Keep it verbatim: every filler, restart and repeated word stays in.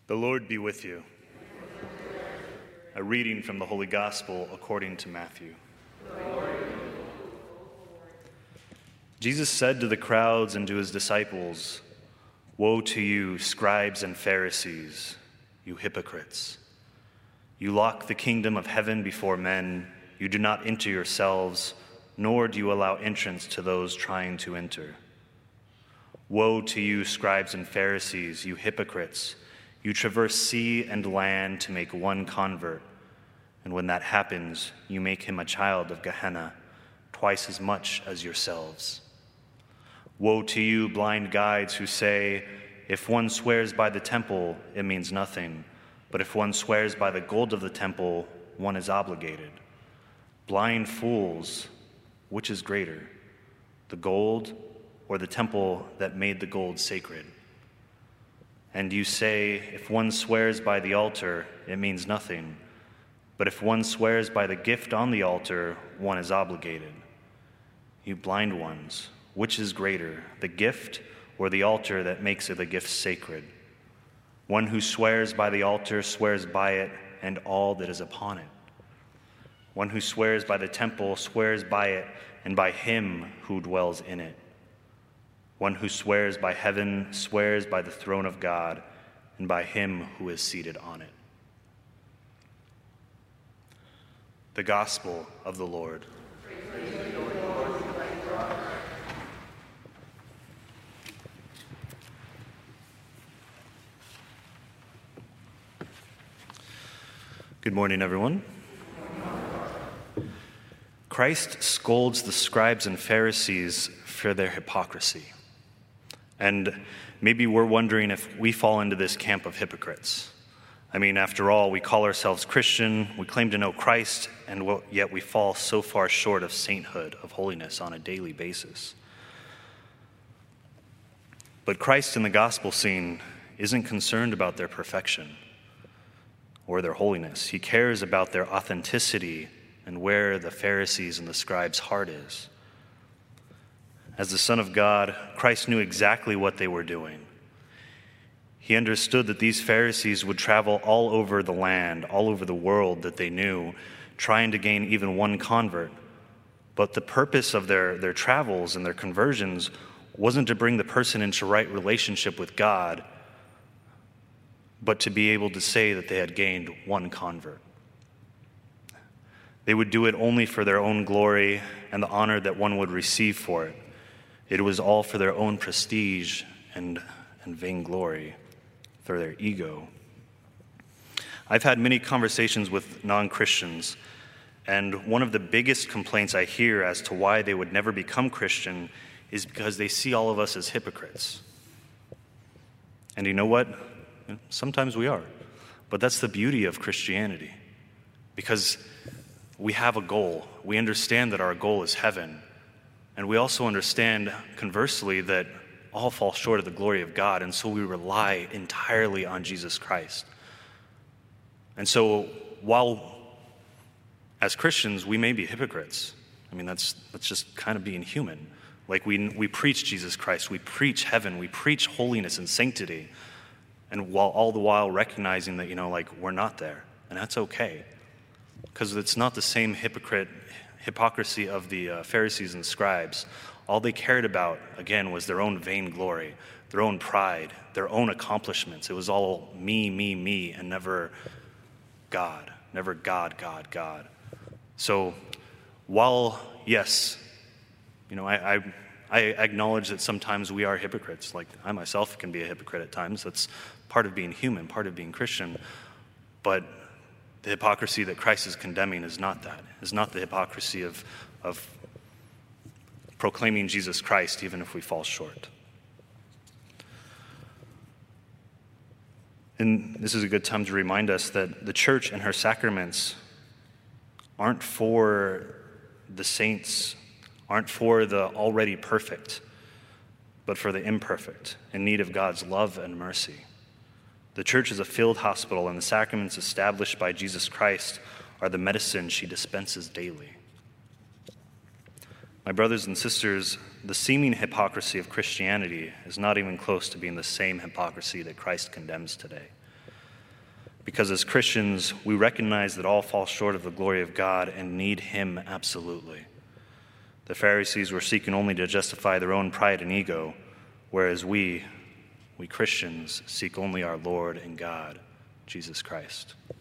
The Lord be with you. A reading from the Holy Gospel according to Matthew. Jesus said to the crowds and to his disciples, "Woe to you, scribes and Pharisees, you hypocrites! You lock the kingdom of heaven before men. You do not enter yourselves, nor do you allow entrance to those trying to enter. Woe to you, scribes and Pharisees, you hypocrites! You traverse sea and land to make one convert, and when that happens, you make him a child of Gehenna, twice as much as yourselves. Woe to you, blind guides, who say, if one swears by the temple, it means nothing, but if one swears by the gold of the temple, one is obligated. Blind fools, which is greater, the gold or the temple that made the gold sacred? And you say, if one swears by the altar, it means nothing. But if one swears by the gift on the altar, one is obligated. You blind ones, which is greater, the gift or the altar that makes the gift sacred? One who swears by the altar swears by it and all that is upon it. One who swears by the temple swears by it and by him who dwells in it. One who swears by heaven swears by the throne of God and by him who is seated on it." The Gospel of the Lord. Good morning, everyone. Christ scolds the scribes and Pharisees for their hypocrisy. And maybe we're wondering if we fall into this camp of hypocrites. I mean, after all, we call ourselves Christian, we claim to know Christ, and yet we fall so far short of sainthood, of holiness on a daily basis. But Christ in the gospel scene isn't concerned about their perfection or their holiness. He cares about their authenticity and where the Pharisees and the scribes' heart is. As the Son of God, Christ knew exactly what they were doing. He understood that these Pharisees would travel all over the land, all over the world that they knew, trying to gain even one convert. But the purpose of their, their travels and their conversions wasn't to bring the person into right relationship with God, but to be able to say that they had gained one convert. They would do it only for their own glory and the honor that one would receive for it. It was all for their own prestige and, and vainglory, for their ego. I've had many conversations with non-Christians, and one of the biggest complaints I hear as to why they would never become Christian is because they see all of us as hypocrites. And you know what? Sometimes we are. But that's the beauty of Christianity, because we have a goal. We understand that our goal is heaven. And we also understand, conversely, that all fall short of the glory of God, and so we rely entirely on Jesus Christ. And so while, as Christians, we may be hypocrites, I mean, that's that's just kind of being human. Like, we we preach Jesus Christ, we preach heaven, we preach holiness and sanctity, and while all the while recognizing that, you know, like, we're not there, and that's okay. Because it's not the same hypocrite hypocrisy of the uh, Pharisees and scribes. All they cared about, again, was their own vainglory, their own pride, their own accomplishments. It was all me, me, me, and never God, never God, God, God. So while, yes, you know, I, I, I acknowledge that sometimes we are hypocrites. Like, I myself can be a hypocrite at times. That's part of being human, part of being Christian. But the hypocrisy that Christ is condemning is not that. It's not the hypocrisy of, of proclaiming Jesus Christ, even if we fall short. And this is a good time to remind us that the church and her sacraments aren't for the saints, aren't for the already perfect, but for the imperfect, in need of God's love and mercy. The church is a field hospital, and the sacraments established by Jesus Christ are the medicine she dispenses daily. My brothers and sisters, the seeming hypocrisy of Christianity is not even close to being the same hypocrisy that Christ condemns today. because as Christians, we recognize that all fall short of the glory of God and need him absolutely. The Pharisees were seeking only to justify their own pride and ego, whereas we, we Christians, seek only our Lord and God, Jesus Christ.